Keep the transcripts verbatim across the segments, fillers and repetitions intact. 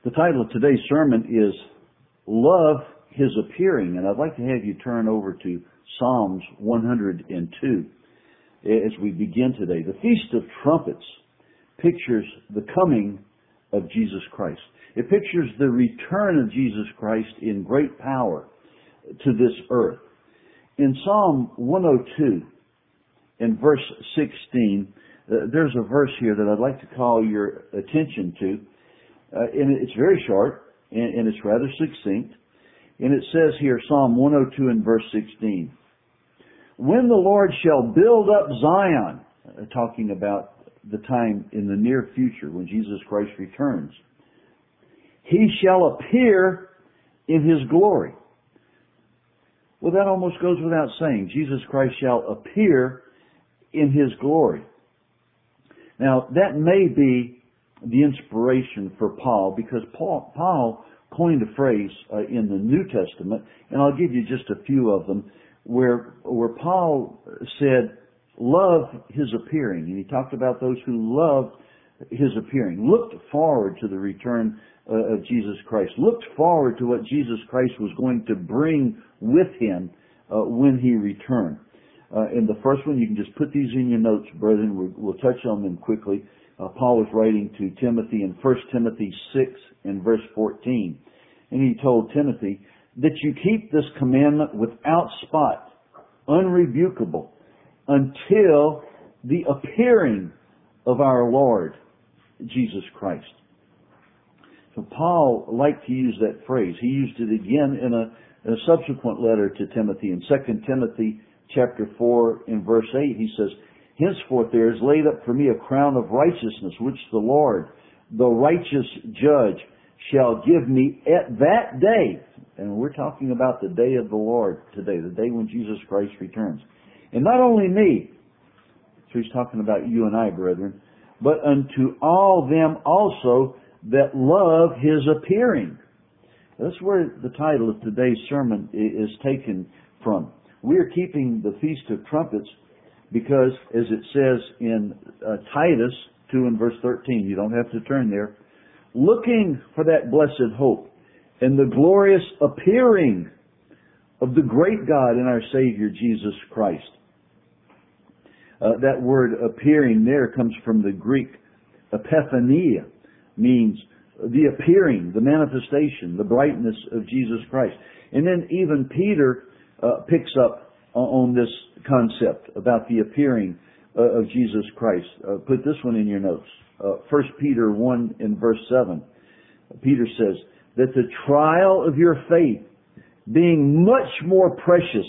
The title of today's sermon is Love His Appearing, and I'd like to have you turn over to Psalms one hundred two as we begin today. The Feast of Trumpets pictures the coming of Jesus Christ. It pictures the return of Jesus Christ in great power to this earth. In Psalm one oh two, in verse sixteen, uh, there's a verse here that I'd like to call your attention to. Uh, and it's very short, and, and it's rather succinct. And it says here, Psalm one oh two and verse sixteen, when the Lord shall build up Zion, uh, talking about the time in the near future when Jesus Christ returns, He shall appear in His glory. Well, that almost goes without saying. Jesus Christ shall appear in His glory. Now, that may be the inspiration for Paul, because Paul, Paul coined a phrase uh, in the New Testament, and I'll give you just a few of them, where where Paul said, love His appearing. And he talked about those who loved His appearing, looked forward to the return uh, of Jesus Christ, looked forward to what Jesus Christ was going to bring with Him uh, when He returned. Uh, and the first one, you can just put these in your notes, brethren. We'll, we'll touch on them quickly. Uh, Paul was writing to Timothy in First Timothy six and verse fourteen. And he told Timothy that you keep this commandment without spot, unrebukable, until the appearing of our Lord Jesus Christ. So Paul liked to use that phrase. He used it again in a, in a subsequent letter to Timothy. In Second Timothy chapter four in verse eight, he says, henceforth there is laid up for me a crown of righteousness, which the Lord, the righteous judge, shall give me at that day. And we're talking about the day of the Lord today, the day when Jesus Christ returns. And not only me, so he's talking about you and I, brethren, but unto all them also that love His appearing. That's where the title of today's sermon is taken from. We are keeping the Feast of Trumpets because, as it says in uh, Titus two and verse thirteen, you don't have to turn there, looking for that blessed hope and the glorious appearing of the great God and our Savior Jesus Christ. Uh, that word appearing there comes from the Greek epiphania, means the appearing, the manifestation, the brightness of Jesus Christ. And then even Peter uh, picks up on this concept about the appearing uh, of Jesus Christ. Uh, put this one in your notes. Uh, First Peter one and verse seven. Peter says that the trial of your faith, being much more precious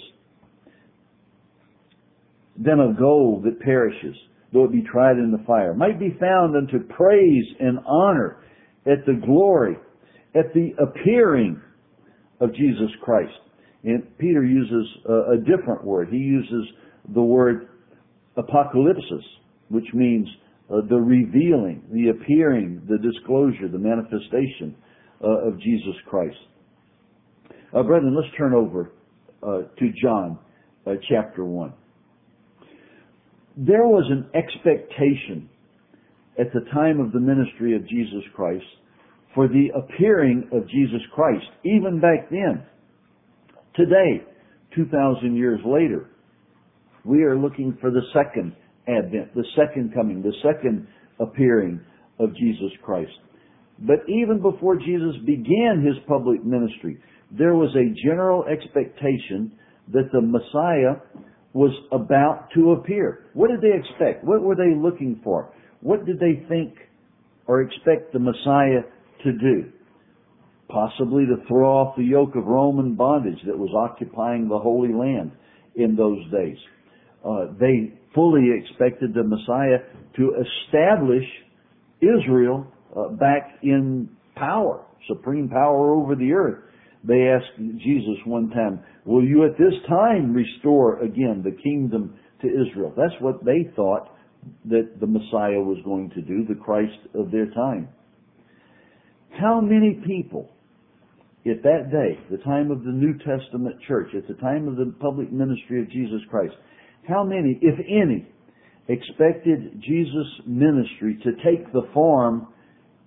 than of gold that perishes, though it be tried in the fire, might be found unto praise and honor at the glory, at the appearing of Jesus Christ. And Peter uses a, a different word. He uses the word apocalypsis, which means uh, the revealing, the appearing, the disclosure, the manifestation uh, of Jesus Christ. Uh, brethren, let's turn over uh, to John uh, chapter one. There was an expectation at the time of the ministry of Jesus Christ for the appearing of Jesus Christ, even back then. Today, two thousand years later, we are looking for the second advent, the second coming, the second appearing of Jesus Christ. But even before Jesus began His public ministry, there was a general expectation that the Messiah was about to appear. What did they expect? What were they looking for? What did they think or expect the Messiah to do? Possibly to throw off the yoke of Roman bondage that was occupying the Holy Land in those days. Uh, they fully expected the Messiah to establish Israel uh, back in power, supreme power over the earth. They asked Jesus one time, will you at this time restore again the kingdom to Israel? That's what they thought that the Messiah was going to do, the Christ of their time. How many people at that day, the time of the New Testament church, at the time of the public ministry of Jesus Christ, how many, if any, expected Jesus' ministry to take the form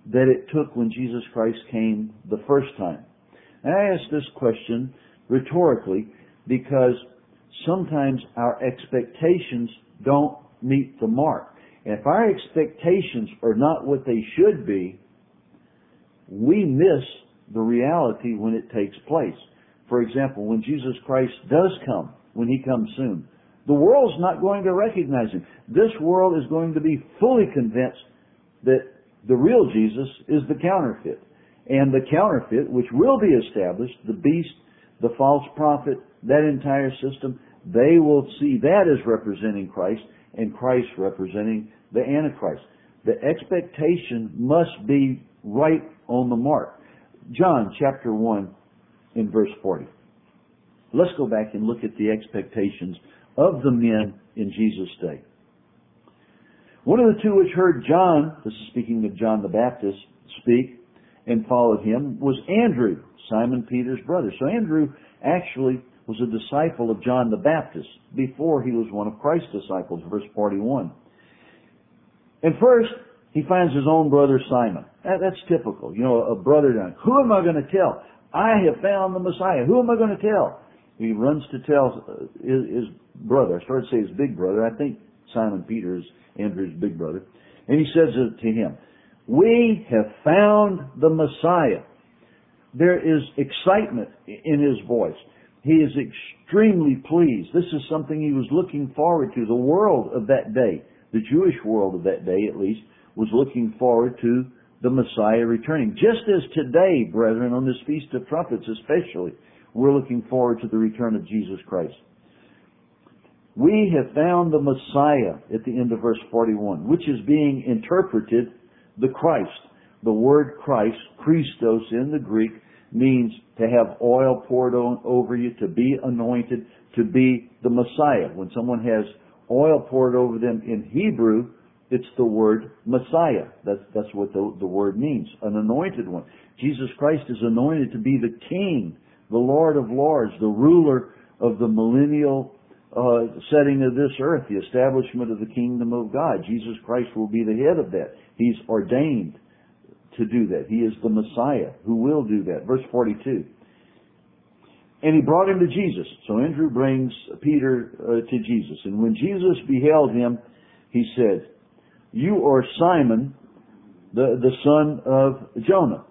that it took when Jesus Christ came the first time? And I ask this question rhetorically because sometimes our expectations don't meet the mark. And if our expectations are not what they should be, we miss the reality when it takes place. For example, when Jesus Christ does come, when He comes soon, the world's not going to recognize Him. This world is going to be fully convinced that the real Jesus is the counterfeit. And the counterfeit, which will be established, the beast, the false prophet, that entire system, they will see that as representing Christ and Christ representing the Antichrist. The expectation must be right on the mark. John chapter one in verse forty. Let's go back and look at the expectations of the men in Jesus' day. One of the two which heard John, this is speaking of John the Baptist, speak and followed him, was Andrew, Simon Peter's brother. So Andrew actually was a disciple of John the Baptist before he was one of Christ's disciples, verse forty-one. And first, he finds his own brother Simon. That, that's typical. You know, a brother down. Who am I going to tell? I have found the Messiah. Who am I going to tell? He runs to tell his, his brother. I started to say his big brother. I think Simon Peter is Andrew's big brother. And he says to him, "We have found the Messiah." There is excitement in his voice. He is extremely pleased. This is something he was looking forward to. The world of that day, the Jewish world of that day at least, was looking forward to the Messiah returning. Just as today, brethren, on this Feast of Trumpets especially, we're looking forward to the return of Jesus Christ. We have found the Messiah at the end of verse forty-one, which is being interpreted the Christ. The word Christ, Christos in the Greek, means to have oil poured on, over you, to be anointed, to be the Messiah. When someone has oil poured over them in Hebrew, it's the word Messiah. That's, that's what the, the word means, an anointed one. Jesus Christ is anointed to be the King, the Lord of Lords, the ruler of the millennial uh, setting of this earth, the establishment of the kingdom of God. Jesus Christ will be the head of that. He's ordained to do that. He is the Messiah who will do that. Verse forty-two. And he brought him to Jesus. So Andrew brings Peter uh, to Jesus. And when Jesus beheld him, he said, "You are Simon, the, the son of Jonah.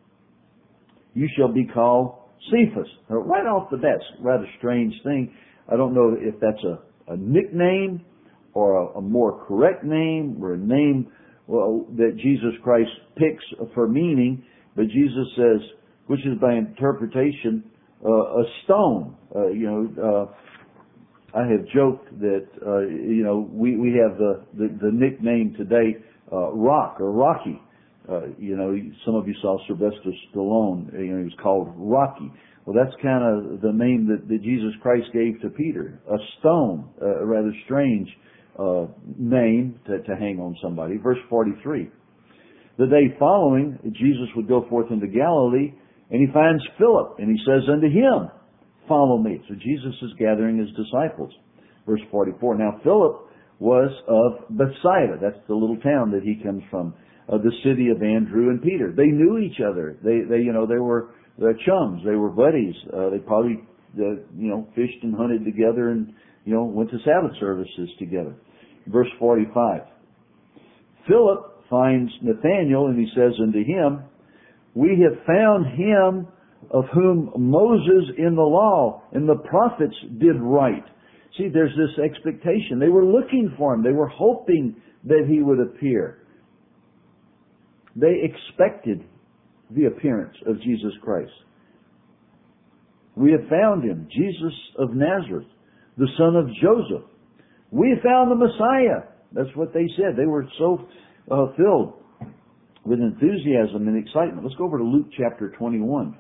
You shall be called Cephas." Now, right off the bat, it's a rather strange thing. I don't know if that's a, a nickname or a, a more correct name or a name well, that Jesus Christ picks for meaning, but Jesus says, which is by interpretation, uh, a stone. Uh, you know, uh, I have joked that, uh, you know, we, we have the, the, the nickname today, uh, Rock or Rocky. Uh, you know, some of you saw Sylvester Stallone, you know, he was called Rocky. Well, that's kind of the name that, that Jesus Christ gave to Peter. A stone, uh, a rather strange uh, name to, to hang on somebody. Verse forty-three. The day following, Jesus would go forth into Galilee, and he finds Philip, and he says unto him, "Follow me." So Jesus is gathering his disciples. Verse forty-four. Now Philip was of Bethsaida. That's the little town that he comes from. Uh, the city of Andrew and Peter. They knew each other. They, they, you know, they were uh, chums. They were buddies. Uh, they probably, uh, you know, fished and hunted together, and you know, went to Sabbath services together. Verse forty-five. Philip finds Nathanael, and he says unto him, "We have found him of whom Moses in the law and the prophets did write." See, there's this expectation. They were looking for him. They were hoping that he would appear. They expected the appearance of Jesus Christ. "We have found him, Jesus of Nazareth, the son of Joseph. We have found the Messiah." That's what they said. They were so uh, filled with enthusiasm and excitement. Let's go over to Luke chapter twenty-one.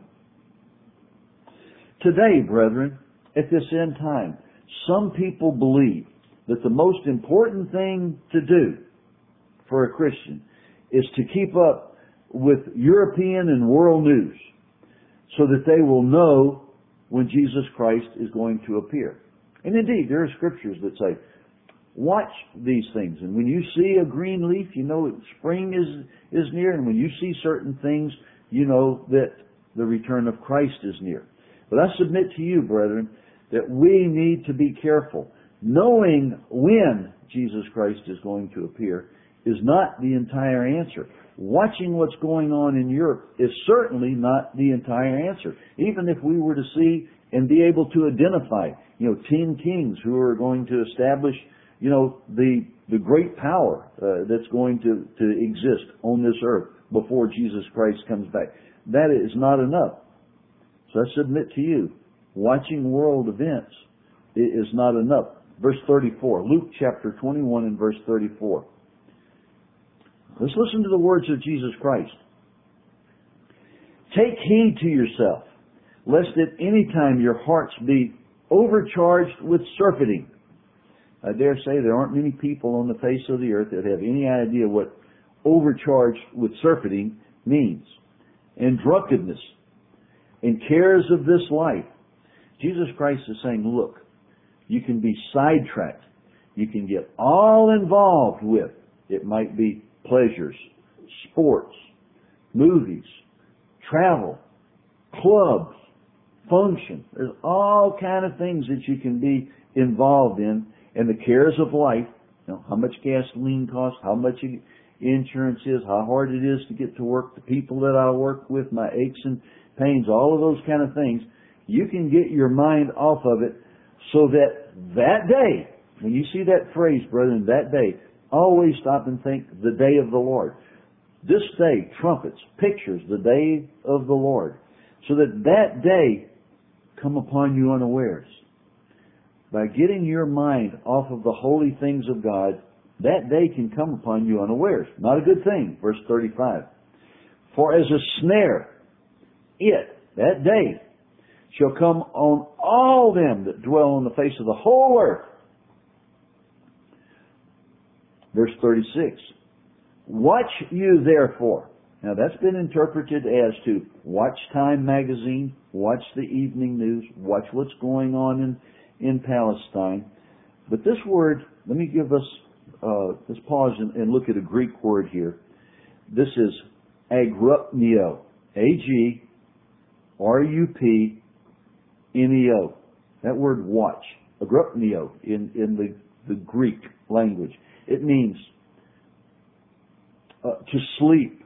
Today, brethren, at this end time, some people believe that the most important thing to do for a Christian is to keep up with European and world news so that they will know when Jesus Christ is going to appear. And indeed, there are scriptures that say, watch these things. And when you see a green leaf, you know spring is, is near. And when you see certain things, you know that the return of Christ is near. But I submit to you, brethren, that we need to be careful. Knowing when Jesus Christ is going to appear is not the entire answer. Watching what's going on in Europe is certainly not the entire answer. Even if we were to see and be able to identify, you know, ten kings who are going to establish, you know, the the great power uh, that's going to, to exist on this earth before Jesus Christ comes back. That is not enough. So I submit to you, watching world events is not enough. Verse thirty-four, Luke chapter twenty-one and verse thirty-four. Let's listen to the words of Jesus Christ. Take heed to yourself, lest at any time your hearts be overcharged with surfeiting. I dare say there aren't many people on the face of the earth that have any idea what overcharged with surfeiting means. And drunkenness, and cares of this life. Jesus Christ is saying, look, you can be sidetracked. You can get all involved with, it might be pleasures, sports, movies, travel, clubs, functions. There's all kind of things that you can be involved in, and the cares of life, you know, how much gasoline costs, how much insurance is, how hard it is to get to work, the people that I work with, my aches and pains, all of those kind of things. You can get your mind off of it so that that day, when you see that phrase, brethren, that day, always stop and think the day of the Lord. This day, trumpets, pictures the day of the Lord, so that that day come upon you unawares. By getting your mind off of the holy things of God, that day can come upon you unawares. Not a good thing. Verse thirty-five. For as a snare, it, that day, shall come on all them that dwell on the face of the whole earth. Verse thirty-six. Watch you therefore. Now that's been interpreted as to watch Time magazine, watch the evening news, watch what's going on in, in Palestine. But this word, let me give us, uh, let's pause and, and look at a Greek word here. This is agrupneo. A G R U P N E O. That word watch. Agrupneo in, in the, the Greek language. It means uh, to sleep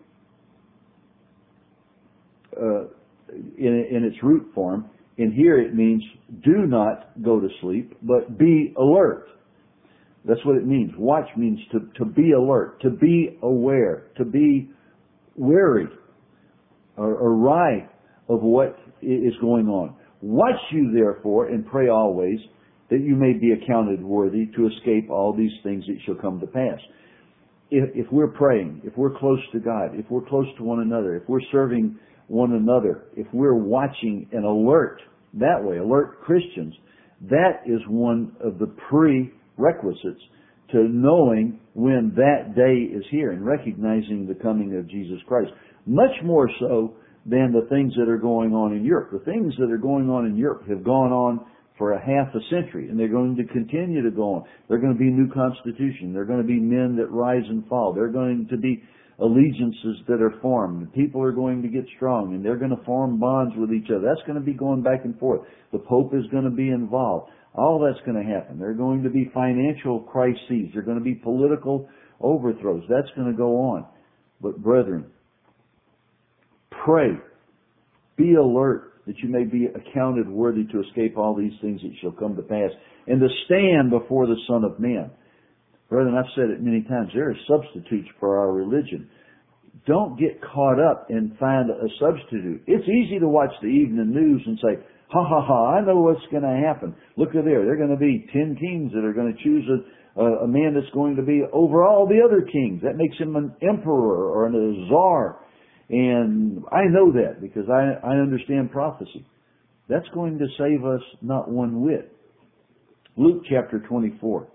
uh, in, in its root form. And here it means do not go to sleep, but be alert. That's what it means. Watch means to, to be alert, to be aware, to be wary or, or right of what is going on. Watch you therefore and pray always that you may be accounted worthy to escape all these things that shall come to pass. If, if we're praying, if we're close to God, if we're close to one another, if we're serving one another, if we're watching and alert that way, alert Christians, that is one of the prerequisites to knowing when that day is here and recognizing the coming of Jesus Christ. Much more so than the things that are going on in Europe. The things that are going on in Europe have gone on for a half a century, and they're going to continue to go on. There are going to be new constitution. There are going to be men that rise and fall. There are going to be allegiances that are formed. People are going to get strong, and they're going to form bonds with each other. That's going to be going back and forth. The Pope is going to be involved. All that's going to happen. There are going to be financial crises. There are going to be political overthrows. That's going to go on. But brethren, pray. Be alert that you may be accounted worthy to escape all these things that shall come to pass, and to stand before the Son of Man. Brethren, I've said it many times, there are substitutes for our religion. Don't get caught up and find a substitute. It's easy to watch the evening news and say, ha ha ha, I know what's going to happen. Look at there, there are going to be ten kings that are going to choose a, a, a man that's going to be over all the other kings. That makes him an emperor or a czar. And I know that because I, I understand prophecy. That's going to save us not one whit. Luke chapter twenty-four.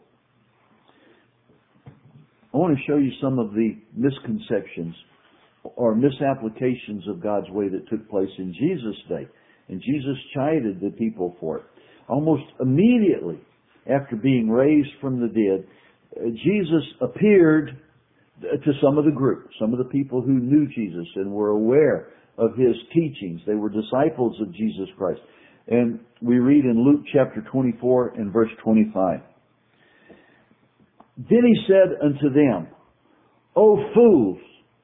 I want to show you some of the misconceptions or misapplications of God's way that took place in Jesus' day. And Jesus chided the people for it. Almost immediately after being raised from the dead, uh, Jesus appeared to some of the group, some of the people who knew Jesus and were aware of His teachings. They were disciples of Jesus Christ. And we read in Luke chapter twenty-four and verse twenty-five. Then He said unto them, O fools!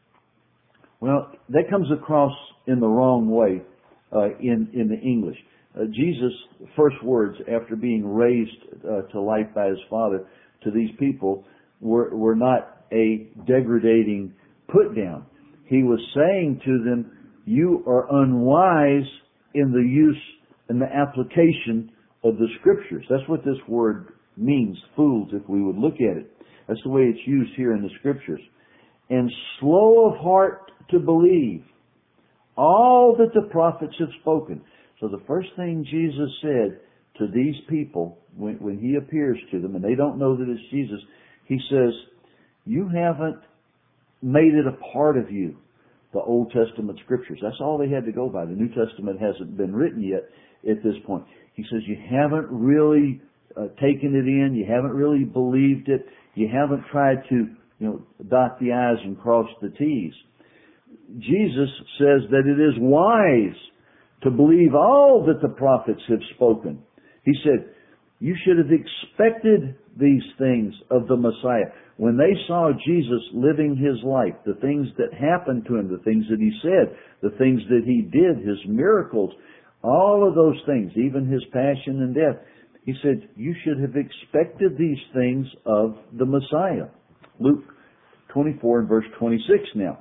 Well, that comes across in the wrong way uh, in, in the English. Uh, Jesus' first words after being raised uh, to life by His Father to these people were, were not a degrading put down. He was saying to them, you are unwise in the use and the application of the Scriptures. That's what this word means, fools, if we would look at it. That's the way it's used here in the Scriptures. And slow of heart to believe all that the prophets have spoken. So the first thing Jesus said to these people when, when He appears to them, and they don't know that it's Jesus, He says, you haven't made it a part of you, the Old Testament Scriptures. That's all they had to go by. The New Testament hasn't been written yet at this point. He says, you haven't really uh, taken it in. You haven't really believed it. You haven't tried to, you know, dot the I's and cross the T's. Jesus says that it is wise to believe all that the prophets have spoken. He said, you should have expected these things of the Messiah. When they saw Jesus living His life, the things that happened to Him, the things that He said, the things that He did, His miracles, all of those things, even His passion and death, He said, you should have expected these things of the Messiah. Luke twenty-four and verse twenty-six now.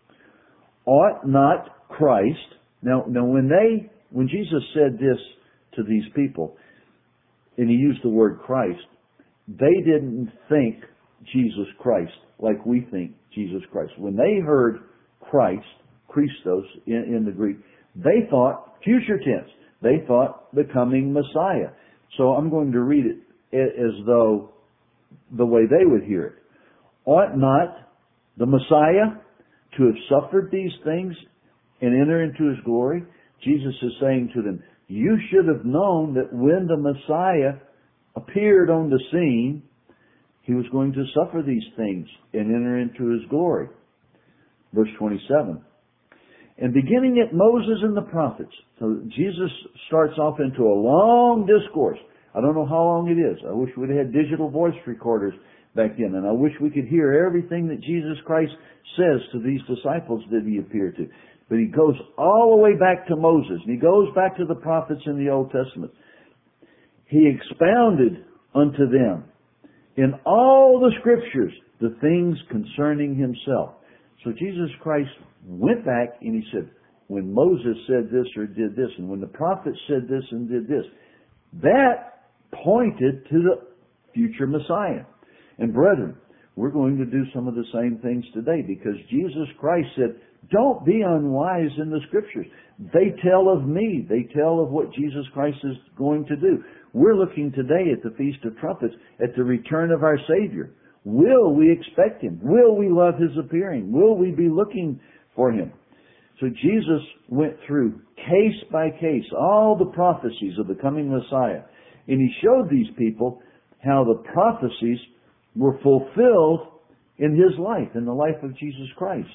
Ought not Christ... Now, now when they, when Jesus said this to these people, and He used the word Christ, they didn't think Jesus Christ like we think Jesus Christ. When they heard Christ, Christos in, in the Greek, they thought future tense. They thought the coming Messiah. So I'm going to read it as though the way they would hear it. Ought not the Messiah to have suffered these things and enter into His glory? Jesus is saying to them, you should have known that when the Messiah appeared on the scene, He was going to suffer these things and enter into His glory. Verse twenty-seven. And beginning at Moses and the prophets. So Jesus starts off into a long discourse. I don't know how long it is. I wish we'd had digital voice recorders back then. And I wish we could hear everything that Jesus Christ says to these disciples that He appeared to. But He goes all the way back to Moses. And He goes back to the prophets in the Old Testament. He expounded unto them in all the Scriptures the things concerning Himself. So Jesus Christ went back and He said, when Moses said this or did this, and when the prophets said this and did this, that pointed to the future Messiah. And brethren, we're going to do some of the same things today, because Jesus Christ said, don't be unwise in the Scriptures. They tell of me. They tell of what Jesus Christ is going to do. We're looking today at the Feast of Trumpets, at the return of our Savior. Will we expect Him? Will we love His appearing? Will we be looking for Him? So Jesus went through case by case all the prophecies of the coming Messiah. And He showed these people how the prophecies were fulfilled in His life, in the life of Jesus Christ.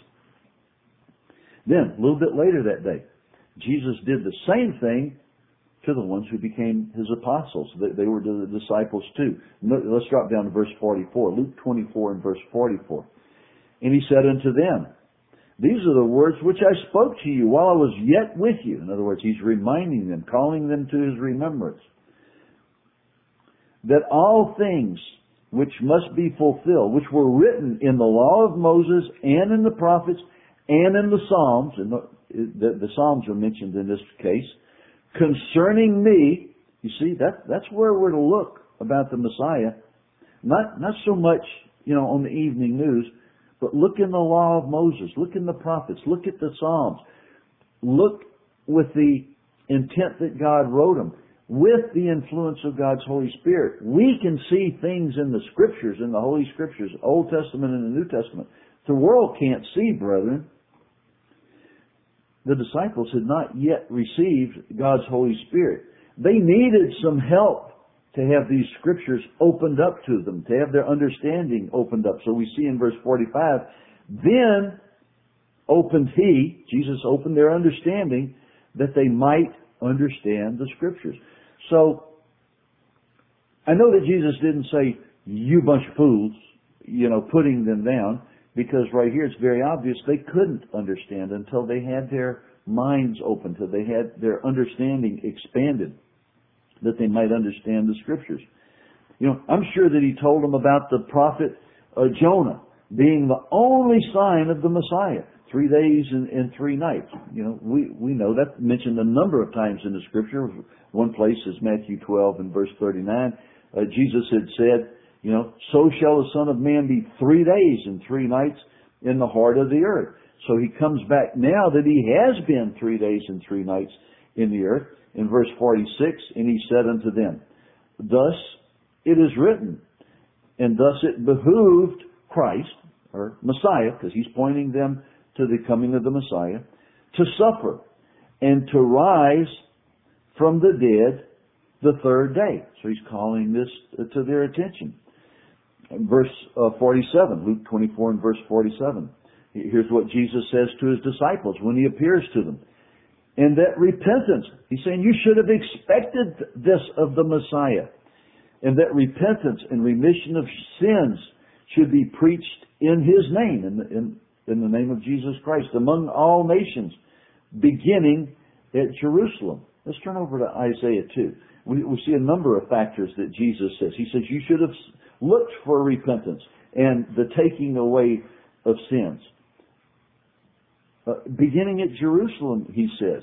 Then, a little bit later that day, Jesus did the same thing to the ones who became His apostles. They were the disciples too. Let's drop down to verse forty-four. Luke twenty-four and verse forty-four. And He said unto them, these are the words which I spoke to you while I was yet with you. In other words, He's reminding them, calling them to His remembrance, that all things which must be fulfilled, which were written in the law of Moses and in the prophets and in the Psalms, and the, the, the Psalms are mentioned in this case, concerning me. You see, that that's where we're to look about the Messiah. Not not so much, you know, on the evening news, but look in the law of Moses, look in the prophets, look at the Psalms, look with the intent that God wrote them, with the influence of God's Holy Spirit. We can see things in the Scriptures, in the Holy Scriptures, Old Testament and the New Testament. The world can't see, brethren. The disciples had not yet received God's Holy Spirit. They needed some help to have these scriptures opened up to them, to have their understanding opened up. So we see in verse forty-five, then opened he, Jesus opened their understanding, that they might understand the scriptures. So, I know that Jesus didn't say, you bunch of fools, you know, putting them down, because right here it's very obvious they couldn't understand until they had their minds open, until they had their understanding expanded, that they might understand the scriptures. You know, I'm sure that he told them about the prophet uh, Jonah being the only sign of the Messiah. Three days and, and three nights. You know, we, we know that mentioned a number of times in the scripture. One place is Matthew twelve and verse thirty-nine. Uh, Jesus had said, you know, so shall the Son of Man be three days and three nights in the heart of the earth. So he comes back now that he has been three days and three nights in the earth. In verse forty-six, and he said unto them, thus it is written, and thus it behooved Christ, or Messiah, because he's pointing them to the coming of the Messiah, to suffer and to rise from the dead the third day. So he's calling this to their attention. Verse uh, forty-seven, Luke twenty-four and verse forty-seven. Here's what Jesus says to his disciples when he appears to them. And that repentance, he's saying you should have expected this of the Messiah. And that repentance and remission of sins should be preached in his name, in the, in, in the name of Jesus Christ, among all nations, beginning at Jerusalem. Let's turn over to Isaiah two. We, we see a number of factors that Jesus says. He says you should have looked for repentance and the taking away of sins. Uh, beginning at Jerusalem, he says.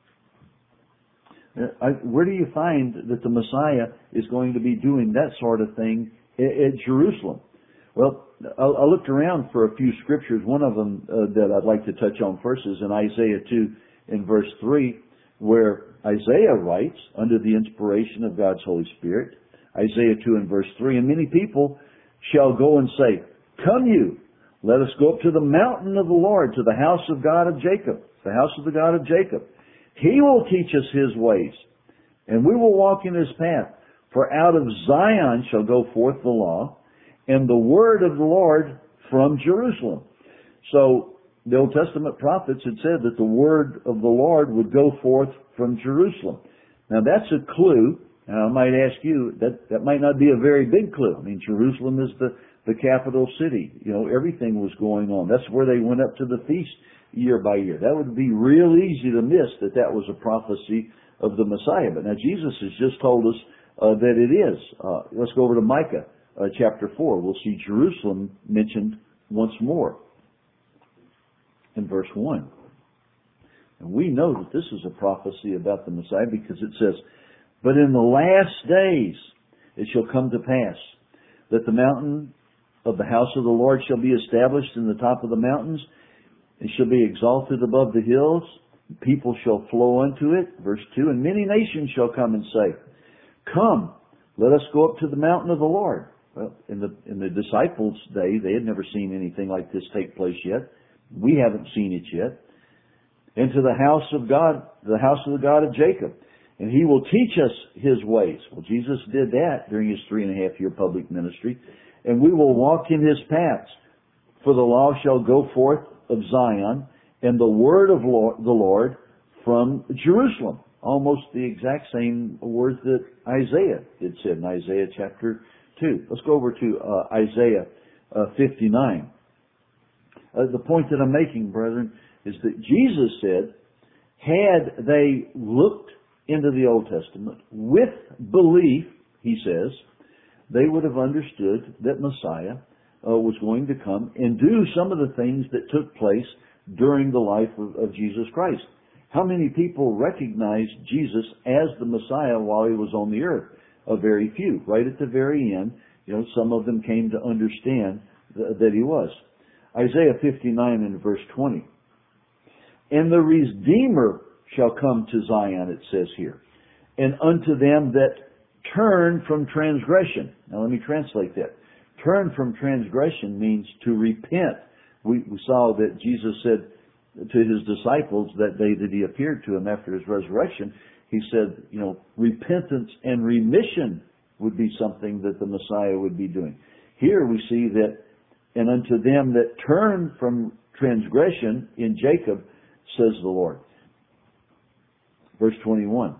Uh, I, where do you find that the Messiah is going to be doing that sort of thing at, at Jerusalem? Well, I, I looked around for a few scriptures. One of them uh, that I'd like to touch on first is in Isaiah two in verse three, where Isaiah writes, under the inspiration of God's Holy Spirit, Isaiah two and verse three, and many people shall go and say, come you, let us go up to the mountain of the Lord, to the house of God of Jacob, the house of the God of Jacob. He will teach us his ways, and we will walk in his path. For out of Zion shall go forth the law, and the word of the Lord from Jerusalem. So, the Old Testament prophets had said that the word of the Lord would go forth from Jerusalem. Now that's a clue, and I might ask you, that, that might not be a very big clue. I mean, Jerusalem is the, the capital city. You know, everything was going on. That's where they went up to the feast year by year. That would be real easy to miss that that was a prophecy of the Messiah. But now Jesus has just told us uh, that it is. Uh, let's go over to Micah uh, chapter four. We'll see Jerusalem mentioned once more in verse one. And we know that this is a prophecy about the Messiah because it says, but in the last days it shall come to pass that the mountain of the house of the Lord shall be established in the top of the mountains, and shall be exalted above the hills. People shall flow unto it. Verse two, and many nations shall come and say, come, let us go up to the mountain of the Lord. Well, in the, in the disciples' day, they had never seen anything like this take place yet. We haven't seen it yet. Into the house of God, the house of the God of Jacob. And he will teach us his ways. Well, Jesus did that during his three and a half year public ministry. And we will walk in his paths. For the law shall go forth of Zion, and the word of Lord, the Lord from Jerusalem. Almost the exact same words that Isaiah had said in Isaiah chapter two. Let's go over to uh, Isaiah uh, fifty-nine. Uh, the point that I'm making, brethren, is that Jesus said, had they looked into the Old Testament with belief, he says, they would have understood that Messiah uh, was going to come and do some of the things that took place during the life of, of Jesus Christ. How many people recognized Jesus as the Messiah while he was on the earth? A very few. Right at the very end, you know, some of them came to understand th- that he was. Isaiah fifty-nine and verse twenty. And the Redeemer shall come to Zion, it says here, and unto them that turn from transgression. Now let me translate that. Turn from transgression means to repent. We, we saw that Jesus said to his disciples that day that he appeared to them after his resurrection, he said, you know, repentance and remission would be something that the Messiah would be doing. Here we see that, and unto them that turn from transgression in Jacob, says the Lord. Verse twenty-one.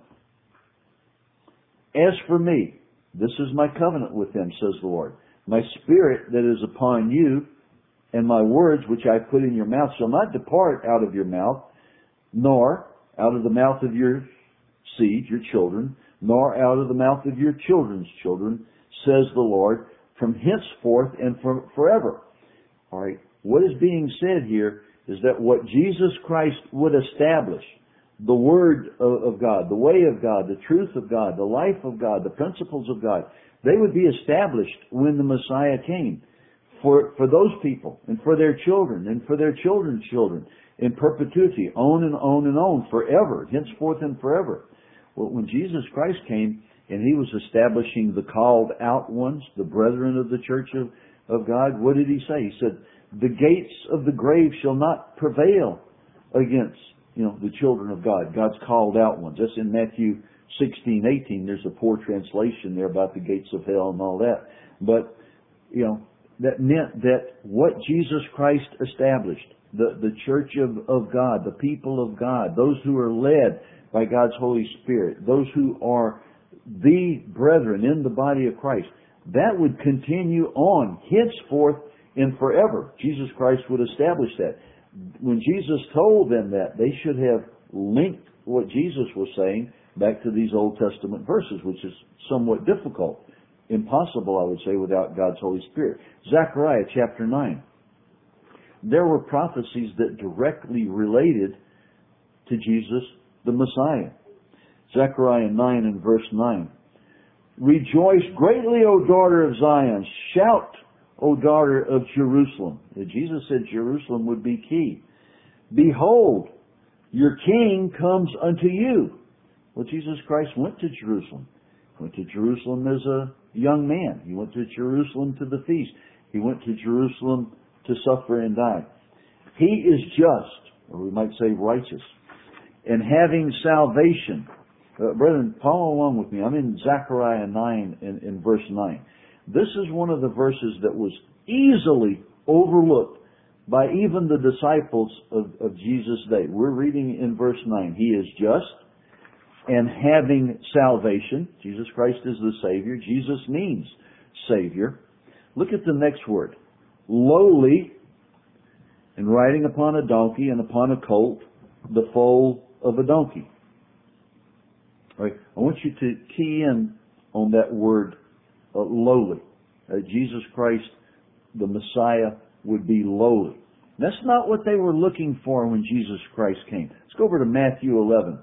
As for me, this is my covenant with them, says the Lord. My spirit that is upon you, and my words which I put in your mouth shall not depart out of your mouth, nor out of the mouth of your seed, your children, nor out of the mouth of your children's children, says the Lord, from henceforth and from forever. All right. What is being said here is that what Jesus Christ would establish, the Word of God, the way of God, the truth of God, the life of God, the principles of God, they would be established when the Messiah came for, for those people and for their children and for their children's children in perpetuity, on and on and on, forever, henceforth and forever. Well, when Jesus Christ came and He was establishing the called out ones, the brethren of the church of, of God, what did He say? He said, the gates of the grave shall not prevail against, you know, the children of God, God's called out ones. That's in Matthew sixteen, eighteen. There's a poor translation there about the gates of hell and all that. But, you know, that meant that what Jesus Christ established, the, the church of, of God, the people of God, those who are led by God's Holy Spirit, those who are the brethren in the body of Christ, that would continue on henceforth and forever. Jesus Christ would establish that. When Jesus told them that, they should have linked what Jesus was saying back to these Old Testament verses, which is somewhat difficult. Impossible, I would say, without God's Holy Spirit. Zechariah chapter nine. There were prophecies that directly related to Jesus, the Messiah. Zechariah nine and verse nine. Rejoice greatly, O daughter of Zion. Shout, O daughter of Jerusalem. Jesus said Jerusalem would be key. Behold, your king comes unto you. Well, Jesus Christ went to Jerusalem. He went to Jerusalem as a young man. He went to Jerusalem to the feast. He went to Jerusalem to suffer and die. He is just, or we might say righteous, and having salvation. Uh, brethren, follow along with me. I'm in Zechariah nine in, in verse nine. This is one of the verses that was easily overlooked by even the disciples of, of Jesus' day. We're reading in verse nine. He is just and having salvation. Jesus Christ is the Savior. Jesus means Savior. Look at the next word. Lowly, and riding upon a donkey and upon a colt, the foal of a donkey. All right. I want you to key in on that word uh, lowly. Uh, Jesus Christ, the Messiah, would be lowly. That's not what they were looking for when Jesus Christ came. Let's go over to Matthew eleven.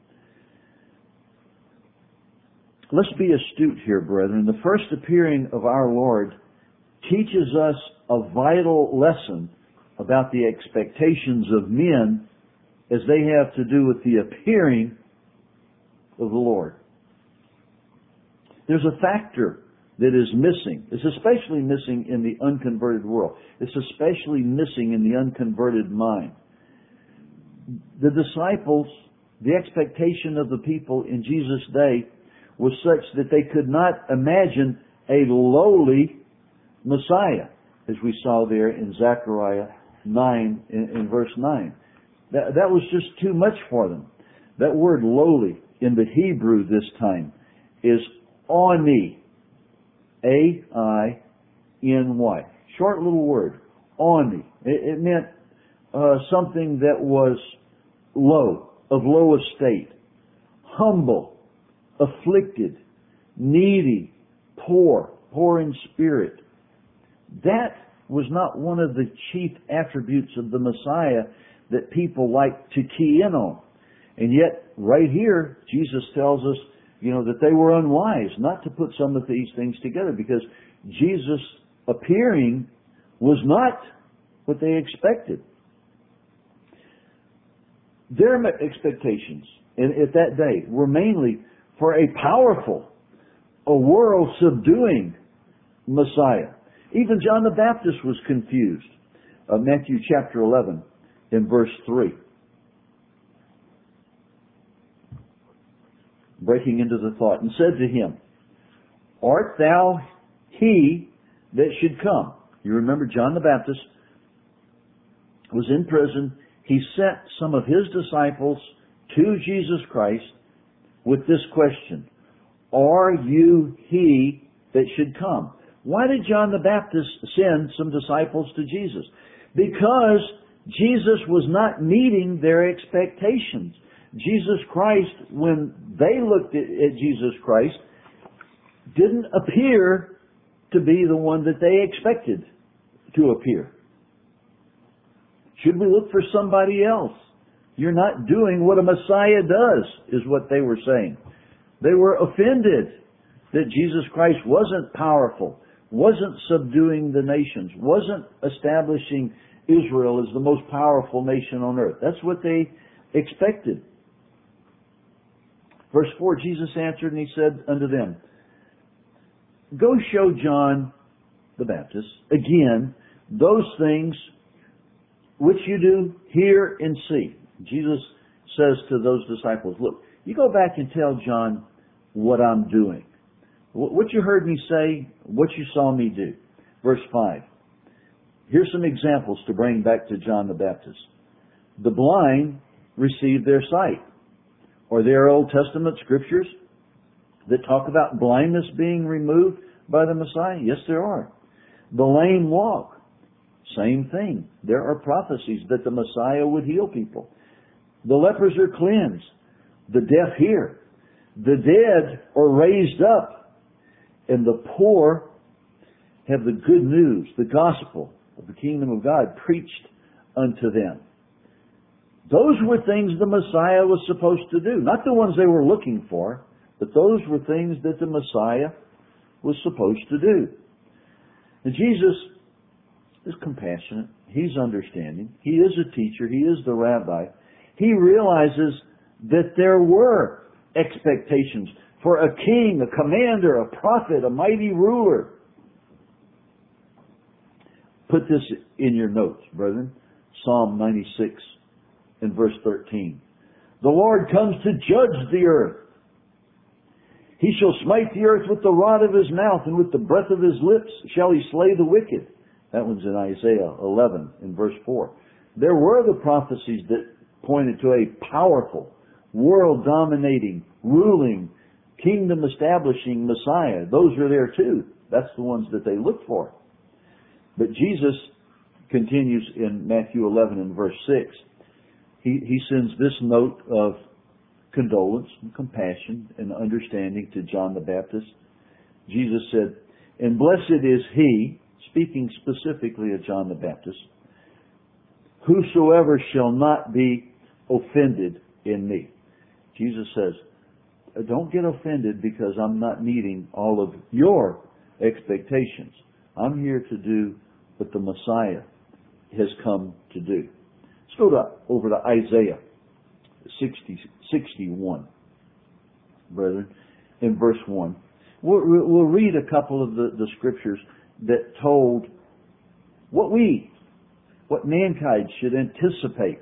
Let's be astute here, brethren. The first appearing of our Lord teaches us a vital lesson about the expectations of men as they have to do with the appearing of the Lord. There's a factor that is missing. It's especially missing in the unconverted world. It's especially missing in the unconverted mind. The disciples, the expectation of the people in Jesus' day was such that they could not imagine a lowly Messiah, as we saw there in Zechariah nine, in, in verse nine. That, that was just too much for them. That word lowly in the Hebrew this time is oni. A I N Y. Short little word. Oni. It, it meant uh, something that was low, of low estate, humble, afflicted, needy, poor, poor in spirit. That was not one of the chief attributes of the Messiah that people like to key in on. And yet, right here, Jesus tells us, you know, that they were unwise not to put some of these things together, because Jesus appearing was not what they expected. Their expectations at that day were mainly for a powerful, a world-subduing Messiah. Even John the Baptist was confused. Uh, Matthew chapter eleven in verse three. Breaking into the thought, and said to him, art thou he that should come? You remember John the Baptist was in prison. He sent some of his disciples to Jesus Christ with this question: are you he that should come? Why did John the Baptist send some disciples to Jesus? Because Jesus was not meeting their expectations. Jesus Christ, when they looked at, at Jesus Christ, didn't appear to be the one that they expected to appear. Should we look for somebody else? You're not doing what a Messiah does, is what they were saying. They were offended that Jesus Christ wasn't powerful, wasn't subduing the nations, wasn't establishing Israel as the most powerful nation on earth. That's what they expected. Verse four, Jesus answered and he said unto them, go show John the Baptist again those things which you do hear and see. Jesus says to those disciples, look, you go back and tell John what I'm doing. What you heard me say, what you saw me do. Verse five. Here's some examples to bring back to John the Baptist. The blind receive their sight. Are there Old Testament scriptures that talk about blindness being removed by the Messiah? Yes, there are. The lame walk. Same thing. There are prophecies that the Messiah would heal people. The lepers are cleansed. The deaf hear. The dead are raised up. And the poor have the good news, the gospel of the kingdom of God preached unto them. Those were things the Messiah was supposed to do. Not the ones they were looking for, but those were things that the Messiah was supposed to do. And Jesus is compassionate. He's understanding. He is a teacher. He is the rabbi. He realizes that there were expectations for a king, a commander, a prophet, a mighty ruler. Put this in your notes, brethren. Psalm ninety-six and verse thirteen. The Lord comes to judge the earth. He shall smite the earth with the rod of his mouth, and with the breath of his lips shall he slay the wicked. That one's in Isaiah eleven in verse four. There were the prophecies that pointed to a powerful, world-dominating, ruling, kingdom-establishing Messiah. Those are there too. That's the ones that they look for. But Jesus continues in Matthew eleven and verse six. He, he sends this note of condolence and compassion and understanding to John the Baptist. Jesus said, and blessed is he, speaking specifically of John the Baptist, whosoever shall not be offended in me. Jesus says, don't get offended because I'm not meeting all of your expectations. I'm here to do what the Messiah has come to do. Let's go to, over to Isaiah sixty, sixty-one, brethren, in verse one. We'll, we'll read a couple of the, the scriptures that told what we, what mankind should anticipate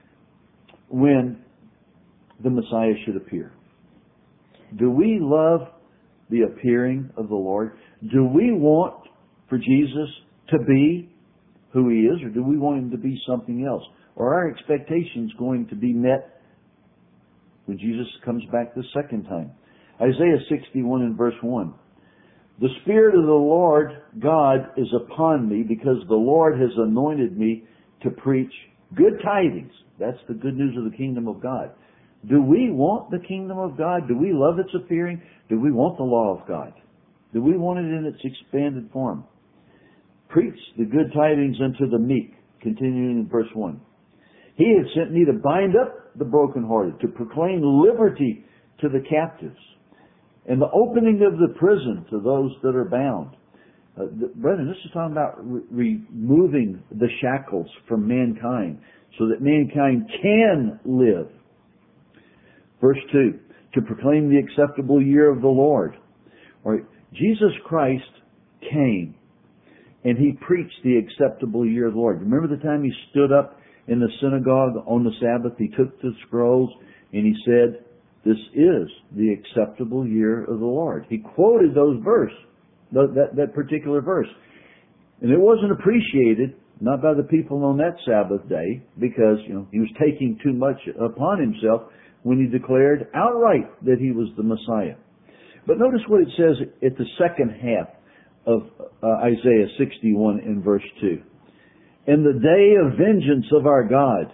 when the Messiah should appear. Do we love the appearing of the Lord? Do we want for Jesus to be who He is, or do we want Him to be something else? Or are our expectations going to be met when Jesus comes back the second time? Isaiah sixty-one and verse one. The Spirit of the Lord God is upon me, because the Lord has anointed me to preach good tidings. That's the good news of the kingdom of God. Do we want the kingdom of God? Do we love its appearing? Do we want the law of God? Do we want it in its expanded form? Preach the good tidings unto the meek, continuing in verse one. He has sent me to bind up the brokenhearted, to proclaim liberty to the captives, and the opening of the prison to those that are bound. Uh, the, brethren, this is talking about re- removing the shackles from mankind so that mankind can live. Verse two, to proclaim the acceptable year of the Lord. All right, Jesus Christ came and He preached the acceptable year of the Lord. Remember the time He stood up in the synagogue on the Sabbath? He took the scrolls and He said, This is the acceptable year of the Lord. He quoted those verse, that, that particular verse. And it wasn't appreciated, not by the people on that Sabbath day, because, you know, he was taking too much upon himself when he declared outright that he was the Messiah. But notice what it says at the second half of uh, Isaiah sixty-one in verse two. In the day of vengeance of our God.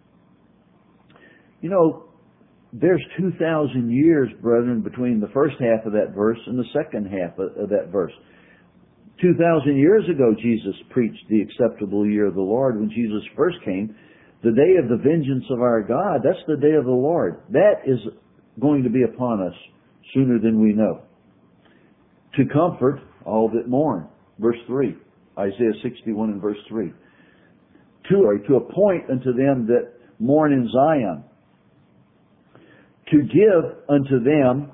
You know, there's two thousand years, brethren, between the first half of that verse and the second half of that verse. two thousand years ago, Jesus preached the acceptable year of the Lord when Jesus first came. The day of the vengeance of our God, that's the day of the Lord. That is going to be upon us sooner than we know. To comfort all that mourn. Verse three. Isaiah sixty-one and verse three. To, or to appoint unto them that mourn in Zion. To give unto them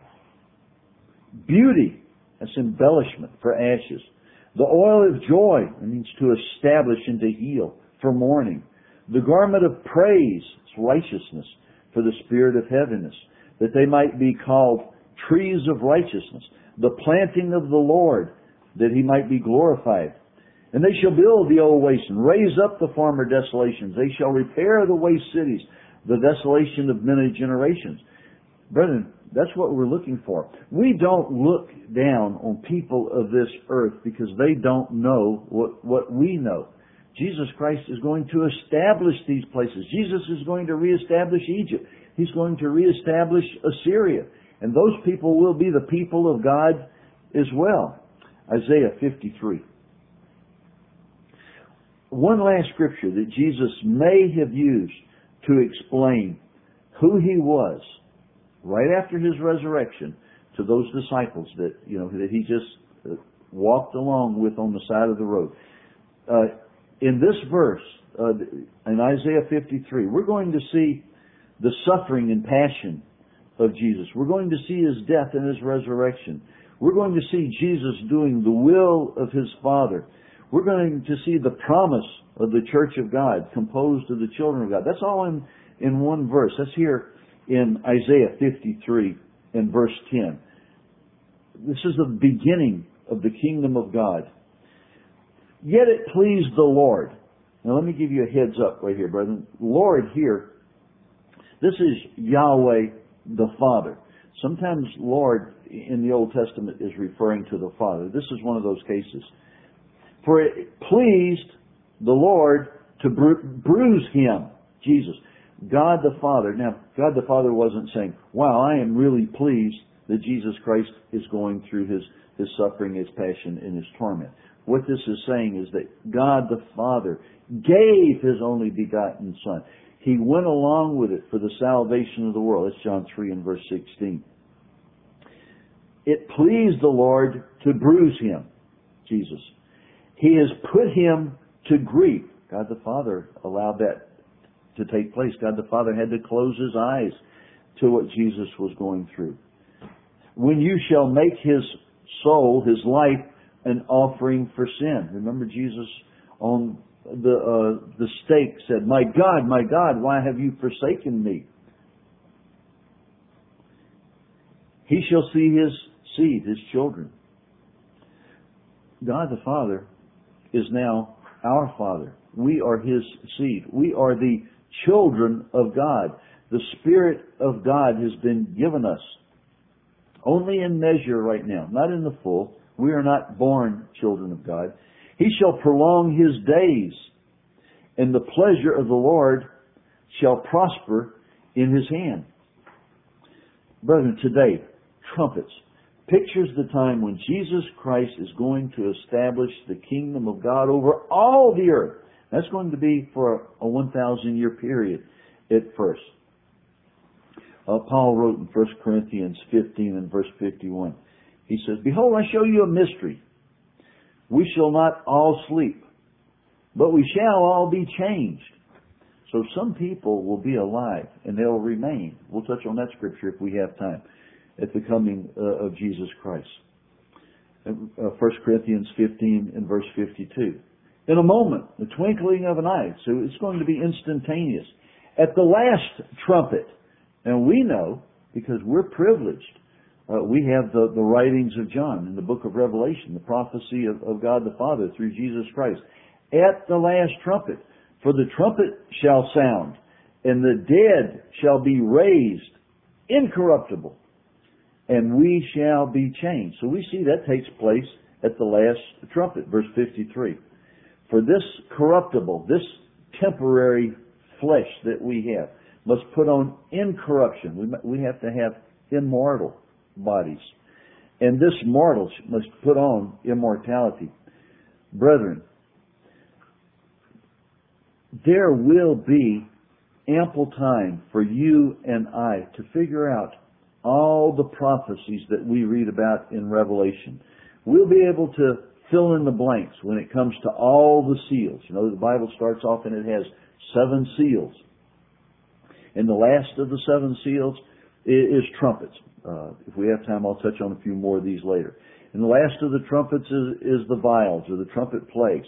beauty. That's embellishment for ashes. The oil of joy. It means to establish and to heal for mourning. The garment of praise. It's righteousness for the spirit of heaviness. That they might be called trees of righteousness. The planting of the Lord. That He might be glorified. And they shall build the old waste and raise up the former desolations. They shall repair the waste cities, the desolation of many generations. Brethren, that's what we're looking for. We don't look down on people of this earth because they don't know what, what we know. Jesus Christ is going to establish these places. Jesus is going to reestablish Egypt. He's going to reestablish Assyria. And those people will be the people of God as well. Isaiah fifty-three. One last scripture that Jesus may have used to explain who He was right after His resurrection to those disciples that, you know, that He just walked along with on the side of the road. Uh, in this verse, uh, in Isaiah fifty-three, we're going to see the suffering and passion of Jesus. We're going to see His death and His resurrection. We're going to see Jesus doing the will of His Father. We're going to see the promise of the church of God composed of the children of God. That's all in, in one verse. That's here in Isaiah fifty-three and verse ten. This is the beginning of the kingdom of God. Yet it pleased the Lord. Now let me give you a heads up right here, brethren. Lord here, this is Yahweh the Father. Sometimes Lord in the Old Testament is referring to the Father. This is one of those cases. For it pleased the Lord to bru- bruise Him, Jesus. God the Father. Now, God the Father wasn't saying, wow, I am really pleased that Jesus Christ is going through His, His suffering, His passion, and His torment. What this is saying is that God the Father gave His only begotten Son. He went along with it for the salvation of the world. That's John three and verse sixteen. It pleased the Lord to bruise Him, Jesus. He has put Him to grief. God the Father allowed that to take place. God the Father had to close His eyes to what Jesus was going through. When you shall make His soul, His life, an offering for sin. Remember Jesus on the uh, the stake said, my God, my God, why have you forsaken me? He shall see His seed, His children. God the Father is now our Father. We are His seed. We are the children of God. The Spirit of God has been given us. Only in measure right now, not in the full. We are not born children of God. He shall prolong His days, and the pleasure of the Lord shall prosper in His hand. Brethren, today, trumpets pictures the time when Jesus Christ is going to establish the kingdom of God over all the earth. That's going to be for a one thousand year period at first. Uh, Paul wrote in First Corinthians fifteen and verse fifty-one. He says, behold, I show you a mystery. We shall not all sleep, but we shall all be changed. So some people will be alive and they'll remain. We'll touch on that scripture if we have time. At the coming uh, of Jesus Christ. Uh, First Corinthians fifteen and verse fifty-two. In a moment, the twinkling of an eye. So it's going to be instantaneous. At the last trumpet. And we know because we're privileged. Uh, we have the, the writings of John in the book of Revelation, the prophecy of, of God the Father through Jesus Christ. At the last trumpet, for the trumpet shall sound, and the dead shall be raised incorruptible, and we shall be changed. So we see that takes place at the last trumpet, verse fifty-three. For this corruptible, this temporary flesh that we have, must put on incorruption. We, we have to have immortal bodies. And this mortal must put on immortality. Brethren, there will be ample time for you and I to figure out all the prophecies that we read about in Revelation. We'll be able to fill in the blanks when it comes to all the seals. You know, the Bible starts off and it has seven seals. And the last of the seven seals is trumpets. Uh, if we have time, I'll touch on a few more of these later. And the last of the trumpets is, is the vials, or the trumpet plagues.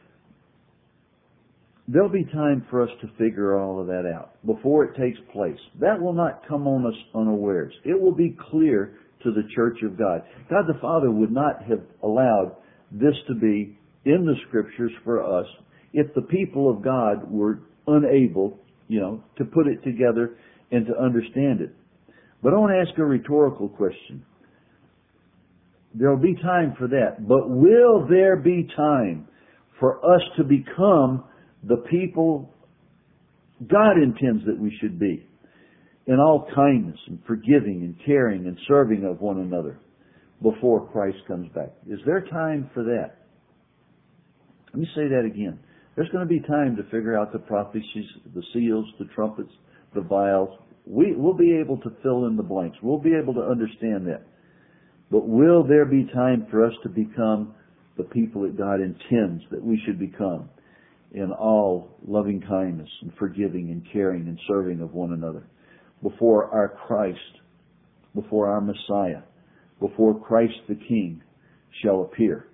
There'll be time for us to figure all of that out before it takes place. That will not come on us unawares. It will be clear to the church of God. God the Father would not have allowed this to be in the Scriptures for us if the people of God were unable, you know, to put it together and to understand it. But I want to ask a rhetorical question. There will be time for that, but will there be time for us to become the people God intends that we should be, in all kindness and forgiving and caring and serving of one another before Christ comes back? Is there time for that? Let me say that again. There's going to be time to figure out the prophecies, the seals, the trumpets, the vials. We, we'll be able to fill in the blanks. We'll be able to understand that. But will there be time for us to become the people that God intends that we should become, in all loving kindness and forgiving and caring and serving of one another before our Christ, before our Messiah, before Christ the King shall appear?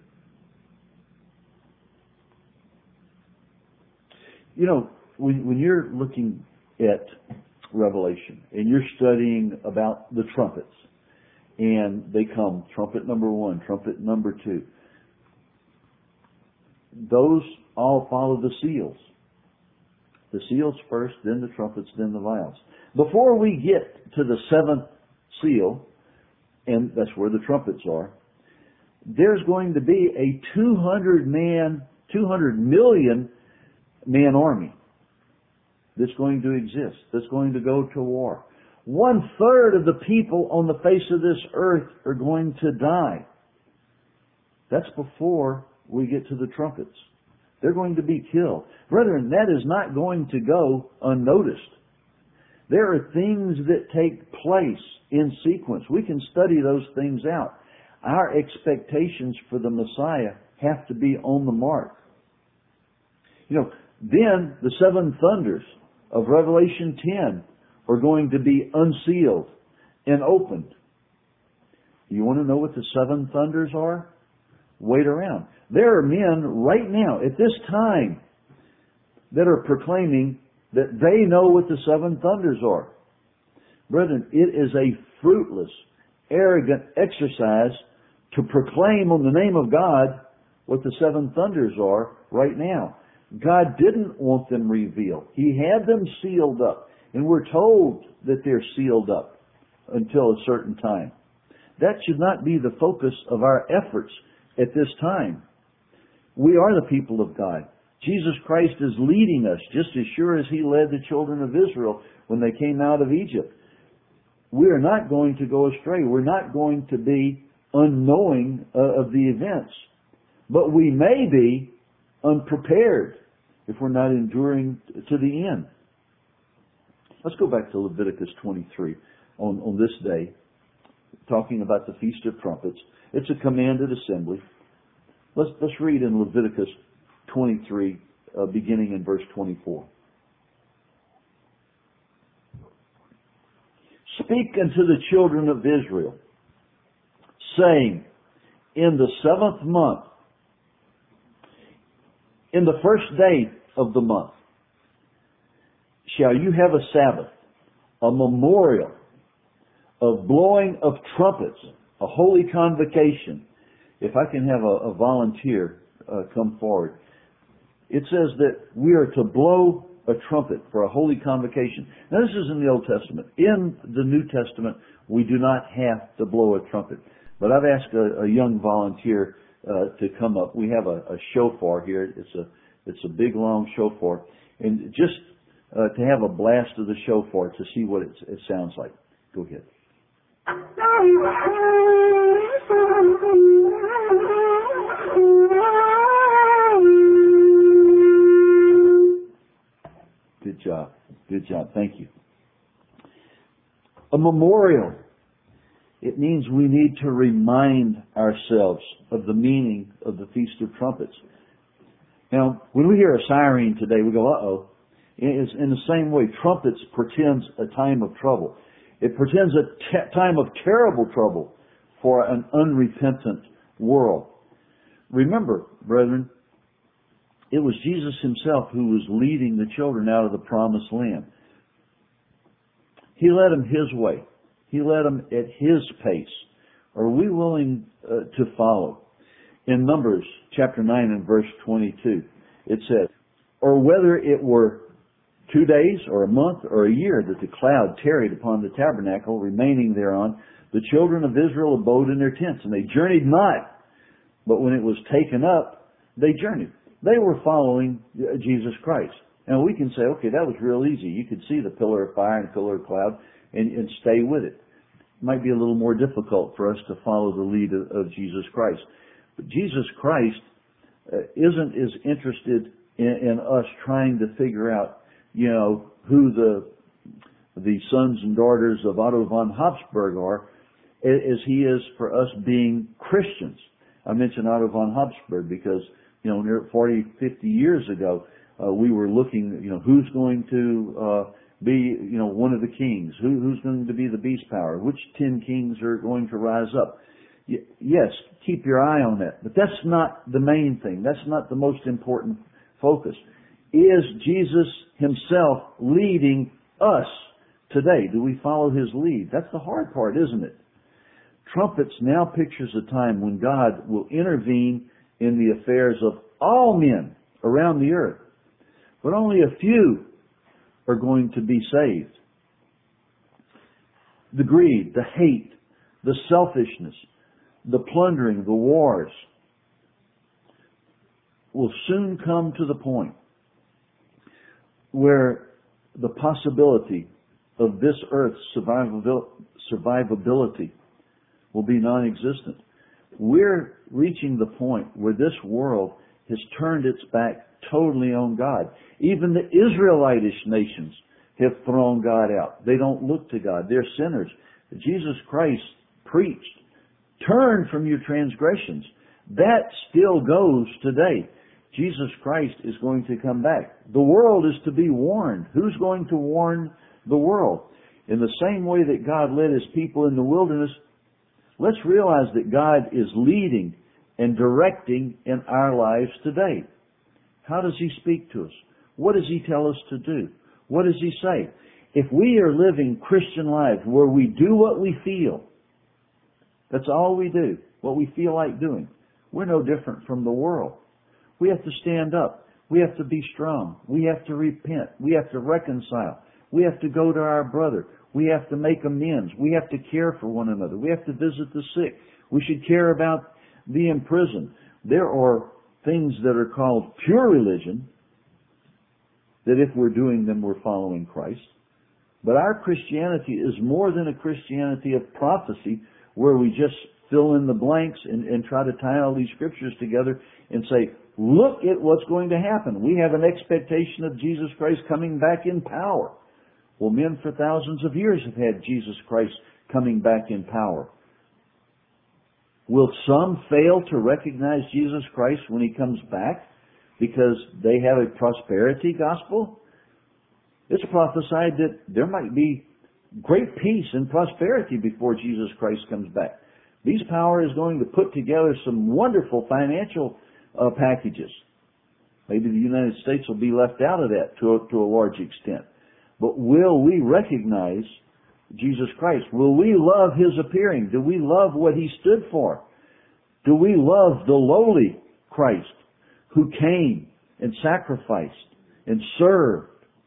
You know, when, when you're looking at Revelation and you're studying about the trumpets, and they come, trumpet number one, trumpet number two, those all follow the seals. The seals first, then the trumpets, then the vials. Before we get to the seventh seal, and that's where the trumpets are, there's going to be a two hundred man, two hundred million man army that's going to exist, that's going to go to war. One third of the people on the face of this earth are going to die. That's before we get to the trumpets. They're going to be killed. Brethren, that is not going to go unnoticed. There are things that take place in sequence. We can study those things out. Our expectations for the Messiah have to be on the mark. You know, then the seven thunders of Revelation ten are going to be unsealed and opened. You want to know what the seven thunders are? Wait around. There are men right now, at this time, that are proclaiming that they know what the seven thunders are. Brethren, it is a fruitless, arrogant exercise to proclaim on the name of God what the seven thunders are right now. God didn't want them revealed. He had them sealed up. And we're told that they're sealed up until a certain time. That should not be the focus of our efforts at this time. We are the people of God. Jesus Christ is leading us just as sure as He led the children of Israel when they came out of Egypt. We are not going to go astray. We're not going to be unknowing uh, of the events. But we may be unprepared if we're not enduring to the end. Let's go back to Leviticus twenty-three on, on this day, talking about the Feast of Trumpets. It's a commanded assembly. Let's, let's read in Leviticus twenty-three, uh, beginning in verse twenty-four. Speak unto the children of Israel, saying, in the seventh month, in the first day of the month, shall you have a Sabbath, a memorial of blowing of trumpets, a holy convocation. If I can have a, a volunteer uh, come forward. It says that we are to blow a trumpet for a holy convocation. Now this is in the Old Testament. In the New Testament, we do not have to blow a trumpet. But I've asked a, a young volunteer uh, to come up. We have a, a shofar here. It's a it's a big long shofar, and just uh, to have a blast of the shofar to see what it, it sounds like. Go ahead. Good job. Good job. Thank you. A memorial. It means we need to remind ourselves of the meaning of the Feast of Trumpets. Now, when we hear a siren today, we go, uh-oh. It's in the same way, trumpets portends a time of trouble. It portends a te- time of terrible trouble for an unrepentant world. Remember, brethren, it was Jesus himself who was leading the children out of the promised land. He led them his way. He led them at his pace. Are we willing uh, to follow? In Numbers chapter nine and verse twenty-two, it says, or whether it were two days or a month or a year that the cloud tarried upon the tabernacle, remaining thereon, the children of Israel abode in their tents, and they journeyed not. But when it was taken up, they journeyed. They were following Jesus Christ. And we can say, okay, that was real easy. You could see the pillar of fire and the pillar of cloud and, and stay with it. It might be a little more difficult for us to follow the lead of, of Jesus Christ. But Jesus Christ uh, isn't as interested in, in us trying to figure out, you know, who the the sons and daughters of Otto von Habsburg are, as he is for us being Christians. I mentioned Otto von Habsburg because, you know, near forty, fifty years ago, uh, we were looking, you know, who's going to uh, be, you know, one of the kings, who, who's going to be the beast power, which ten kings are going to rise up. Y- yes, keep your eye on that, but that's not the main thing. That's not the most important focus. Is Jesus himself leading us today? Do we follow his lead? That's the hard part, isn't it? Trumpets now pictures a time when God will intervene in the affairs of all men around the earth. But only a few are going to be saved. The greed, the hate, the selfishness, the plundering, the wars will soon come to the point where the possibility of this earth's survivabil- survivability will be non-existent. We're reaching the point where this world has turned its back totally on God. Even the Israelitish nations have thrown God out. They don't look to God. They're sinners. Jesus Christ preached, turn from your transgressions. That still goes today. Jesus Christ is going to come back. The world is to be warned. Who's going to warn the world? In the same way that God led his people in the wilderness, let's realize that God is leading and directing in our lives today. How does he speak to us? What does he tell us to do? What does he say? If we are living Christian lives where we do what we feel, that's all we do, what we feel like doing, we're no different from the world. We have to stand up. We have to be strong. We have to repent. We have to reconcile. We have to go to our brother. We have to make amends. We have to care for one another. We have to visit the sick. We should care about the imprisoned. There are things that are called pure religion that if we're doing them, we're following Christ. But our Christianity is more than a Christianity of prophecy where we just fill in the blanks and, and try to tie all these scriptures together and say, look at what's going to happen. We have an expectation of Jesus Christ coming back in power. Well, men for thousands of years have had Jesus Christ coming back in power. Will some fail to recognize Jesus Christ when he comes back because they have a prosperity gospel? It's prophesied that there might be great peace and prosperity before Jesus Christ comes back. Beast Power is going to put together some wonderful financial uh, packages. Maybe the United States will be left out of that to a, to a large extent. But will we recognize Jesus Christ? Will we love His appearing? Do we love what He stood for? Do we love the lowly Christ who came and sacrificed and served?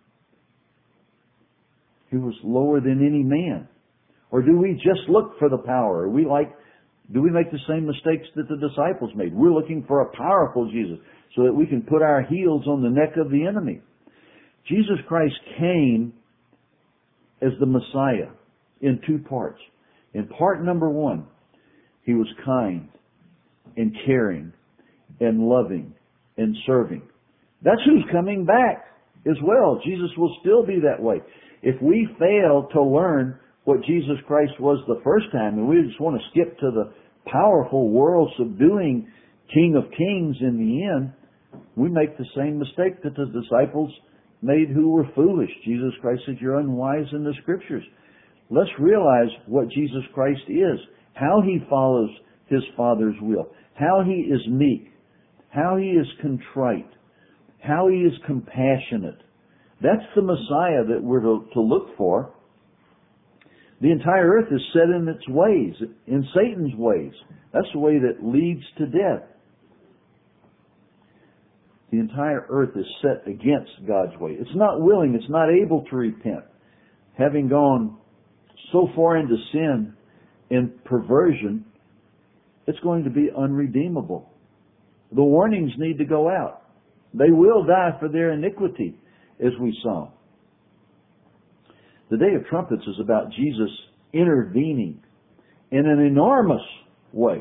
He was lower than any man. Or do we just look for the power? Are we like, do we make the same mistakes that the disciples made? We're looking for a powerful Jesus so that we can put our heels on the neck of the enemy. Jesus Christ came as the Messiah in two parts. In part number one, He was kind and caring and loving and serving. That's who's coming back as well. Jesus will still be that way. If we fail to learn what Jesus Christ was the first time, and we just want to skip to the powerful, world-subduing King of Kings in the end, we make the same mistake that the disciples made who were foolish. Jesus Christ said, you're unwise in the Scriptures. Let's realize what Jesus Christ is, how He follows His Father's will, how He is meek, how He is contrite, how He is compassionate. That's the Messiah that we're to, to look for. The entire earth is set in its ways, in Satan's ways. That's the way that leads to death. The entire earth is set against God's way. It's not willing, it's not able to repent. Having gone so far into sin and perversion, it's going to be unredeemable. The warnings need to go out. They will die for their iniquity, as we saw. The Day of Trumpets is about Jesus intervening in an enormous way.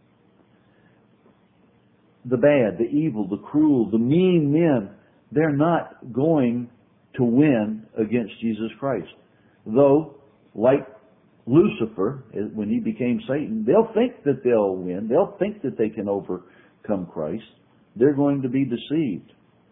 The bad, the evil, the cruel, the mean men, they're not going to win against Jesus Christ. Though, like Lucifer, when he became Satan, they'll think that they'll win. They'll think that they can overcome Christ. They're going to be deceived.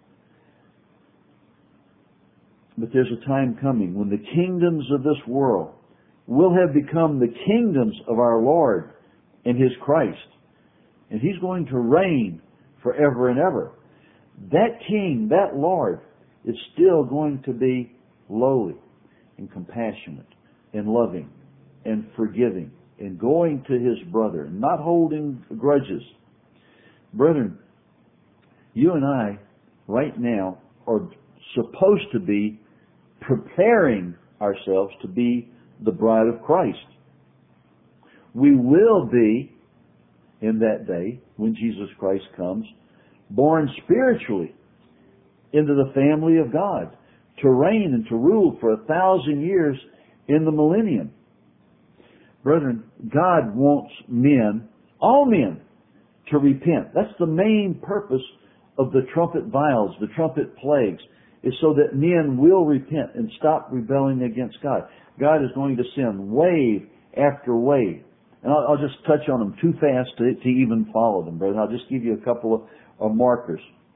But there's a time coming when the kingdoms of this world will have become the kingdoms of our Lord and His Christ. And He's going to reign forever and ever. That King, that Lord, is still going to be lowly and compassionate and loving and forgiving and going to His brother and not holding grudges. Brethren, you and I right now are supposed to be preparing ourselves to be the bride of Christ. We will be, in that day, when Jesus Christ comes, born spiritually into the family of God, to reign and to rule for a thousand years in the millennium. Brethren, God wants men, all men, to repent. That's the main purpose of the trumpet vials, the trumpet plagues, is so that men will repent and stop rebelling against God. God is going to send wave after wave. And I'll, I'll just touch on them too fast to, to even follow them, brother. I'll just give you a couple of, of markers.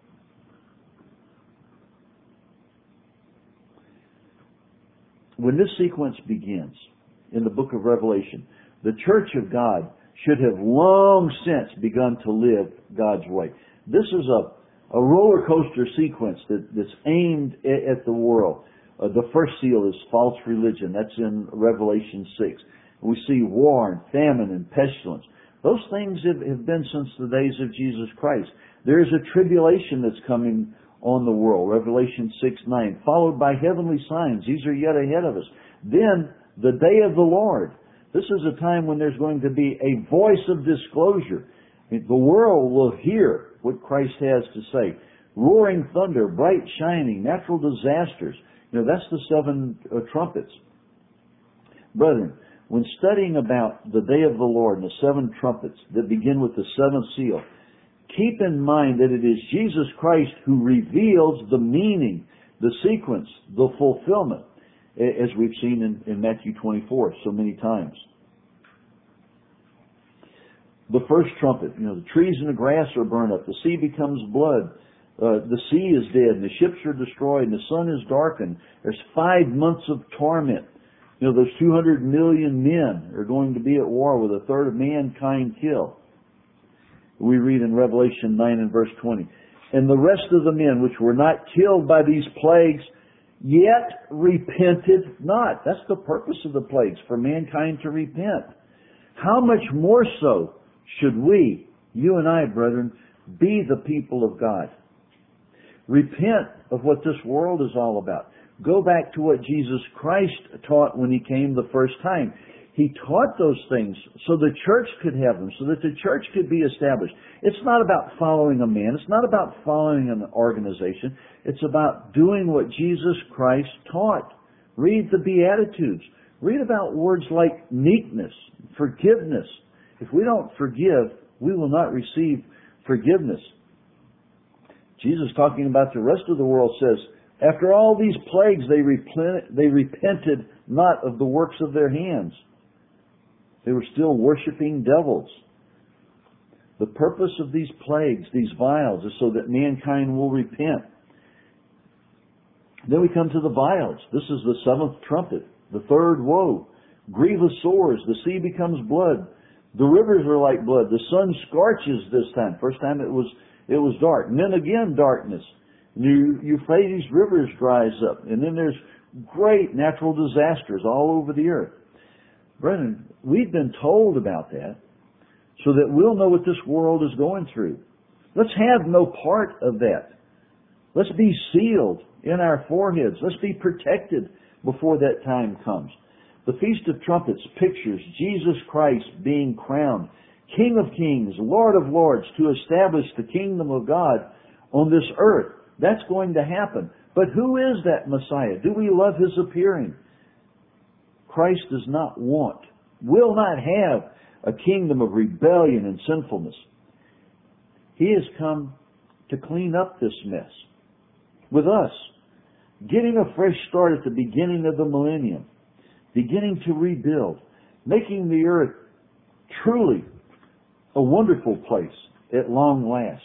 When this sequence begins in the book of Revelation, the church of God should have long since begun to live God's way. This is a A roller coaster sequence that, that's aimed at, at the world. Uh, the first seal is false religion. That's in Revelation six. We see war and famine and pestilence. Those things have, have been since the days of Jesus Christ. There is a tribulation that's coming on the world. Revelation six nine. Followed by heavenly signs. These are yet ahead of us. Then the day of the Lord. This is a time when there's going to be a voice of disclosure. The world will hear what Christ has to say. Roaring thunder, bright shining, natural disasters. You know, that's the seven uh, trumpets. Brethren, when studying about the day of the Lord and the seven trumpets that begin with the seventh seal, keep in mind that it is Jesus Christ who reveals the meaning, the sequence, the fulfillment, as we've seen in, in Matthew twenty-four so many times. The first trumpet, you know, the trees and the grass are burned up, the sea becomes blood, uh, the sea is dead, and the ships are destroyed, and the sun is darkened. There's five months of torment. You know, those two hundred million men are going to be at war with a third of mankind killed. We read in Revelation nine and verse twenty. And the rest of the men which were not killed by these plagues yet repented not. That's the purpose of the plagues, for mankind to repent. How much more so should we, you and I, brethren, be the people of God? Repent of what this world is all about. Go back to what Jesus Christ taught when He came the first time. He taught those things so the church could have them, so that the church could be established. It's not about following a man. It's not about following an organization. It's about doing what Jesus Christ taught. Read the Beatitudes. Read about words like meekness, forgiveness. If we don't forgive, we will not receive forgiveness. Jesus, talking about the rest of the world, says, after all these plagues they repent, they repented not of the works of their hands. They were still worshiping devils. The purpose of these plagues, these vials, is so that mankind will repent. Then we come to the vials. This is the seventh trumpet, the third woe. Grievous sores, the sea becomes blood. The rivers are like blood. The sun scorches this time. First time it was it was dark. And then again darkness. The Euphrates rivers dries up. And then there's great natural disasters all over the earth. Brethren, we've been told about that so that we'll know what this world is going through. Let's have no part of that. Let's be sealed in our foreheads. Let's be protected before that time comes. The Feast of Trumpets pictures Jesus Christ being crowned King of Kings, Lord of Lords, to establish the kingdom of God on this earth. That's going to happen. But who is that Messiah? Do we love His appearing? Christ does not want, will not have a kingdom of rebellion and sinfulness. He has come to clean up this mess with us, getting a fresh start at the beginning of the millennium, beginning to rebuild, making the earth truly a wonderful place at long last.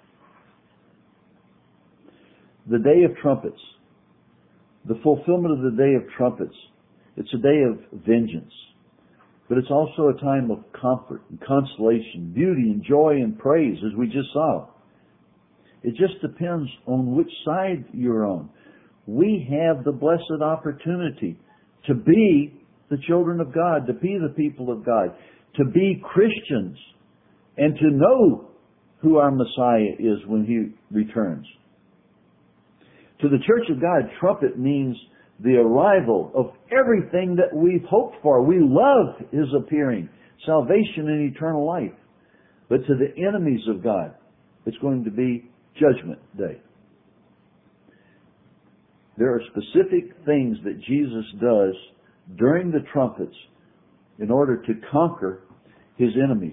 The Day of Trumpets, the fulfillment of the Day of Trumpets, it's a day of vengeance, but it's also a time of comfort and consolation, beauty and joy and praise, as we just saw. It just depends on which side you're on. We have the blessed opportunity to be the children of God, to be the people of God, to be Christians, and to know who our Messiah is when He returns. To the Church of God, trumpet means the arrival of everything that we've hoped for. We love His appearing, salvation and eternal life. But to the enemies of God, it's going to be Judgment Day. There are specific things that Jesus does during the trumpets in order to conquer His enemies.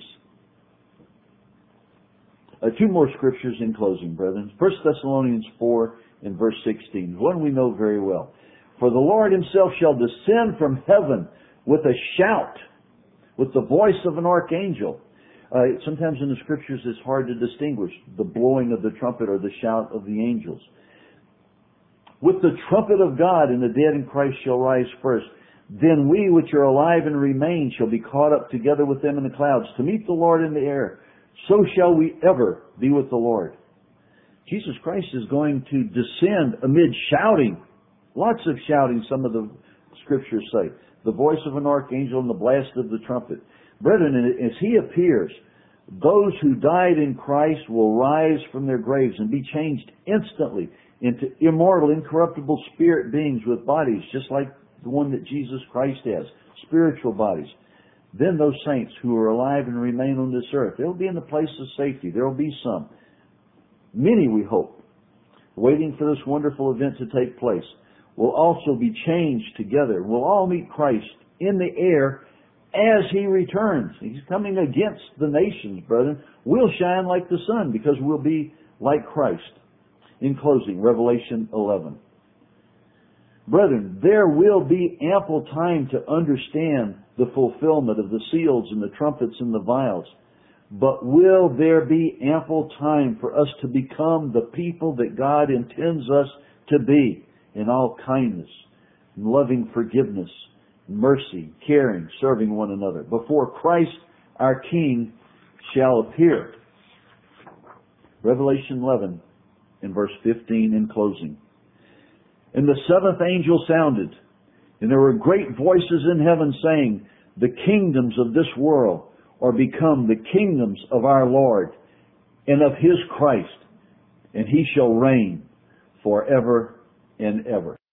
Uh, two more scriptures in closing, brethren. First Thessalonians four and verse sixteen. One we know very well. For the Lord Himself shall descend from heaven with a shout, with the voice of an archangel. Uh, sometimes in the scriptures it's hard to distinguish the blowing of the trumpet or the shout of the angels. With the trumpet of God, and the dead in Christ shall rise first. Then we which are alive and remain shall be caught up together with them in the clouds to meet the Lord in the air. So shall we ever be with the Lord. Jesus Christ is going to descend amid shouting. Lots of shouting, some of the scriptures say. The voice of an archangel and the blast of the trumpet. Brethren, as He appears, those who died in Christ will rise from their graves and be changed instantly into immortal, incorruptible spirit beings with bodies just like the one that Jesus Christ has, spiritual bodies. Then those saints who are alive and remain on this earth, they'll be in a place of safety. There will be some, many we hope, waiting for this wonderful event to take place, will also be changed together. We'll all meet Christ in the air as He returns. He's coming against the nations, brethren. We'll shine like the sun because we'll be like Christ. In closing, Revelation eleven. Brethren, there will be ample time to understand the fulfillment of the seals and the trumpets and the vials. But will there be ample time for us to become the people that God intends us to be in all kindness, loving forgiveness, mercy, caring, serving one another, before Christ our King shall appear? Revelation eleven in verse fifteen in closing. And the seventh angel sounded, and there were great voices in heaven saying, the kingdoms of this world are become the kingdoms of our Lord and of His Christ, and He shall reign forever and ever.